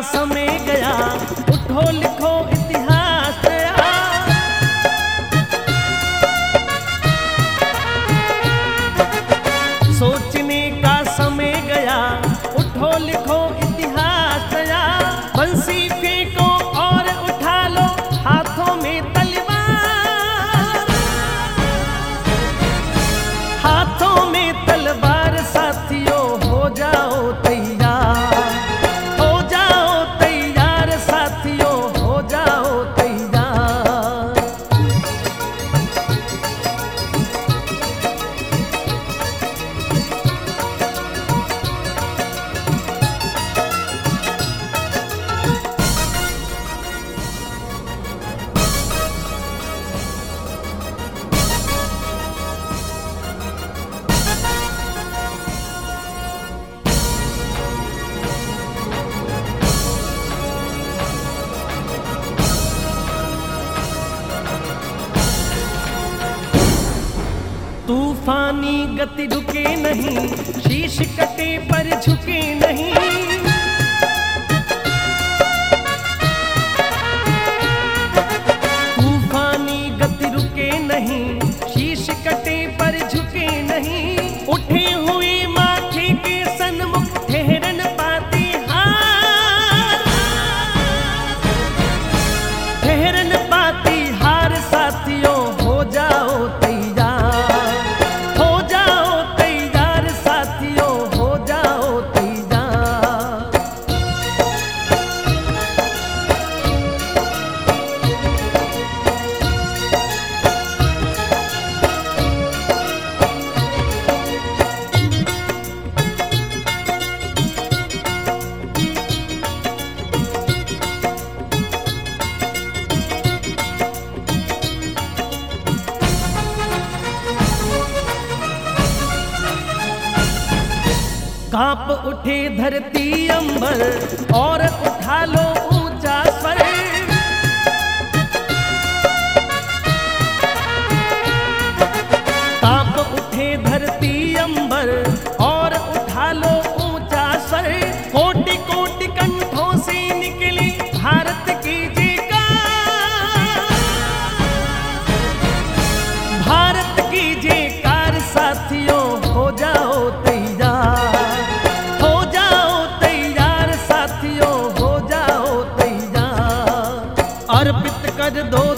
समय गया, उठो लिखो इतिहास नया। सोचने का समय गया, उठो लिखो इतिहास नया। बंसी फेंको और उठा लो हाथों में तलवार, हाथों में तलवार साथियों हो जाओ तैयार, हो जाओ तैयार साथियों हो जाओ तैयार। तूफानी गति रुके नहीं, शीश कटे पर झुके नहीं। तूफानी गति रुके नहीं, शीश कटे पर झुके नहीं। उठे हुए माथे के सन्मुख ठहर न पाते हार, ठहर न पाती हार साथियों हो जाओ तैयार, हो जाओ तैयार साथियों हो जाओ तैयार। कांप उठे धरती अंबर और उठा लो ऊंचा स्वर। कांप उठे धरती अंबर और उठा लो ऊंचा स्वर। कोटि कोटि कंठों से निकली भारत की जयकार, भारत की जयकार साथियों हो जाओ तैयार, हो जाओ तैयार साथियों हो जाओ तैयार। अर्पित कर दो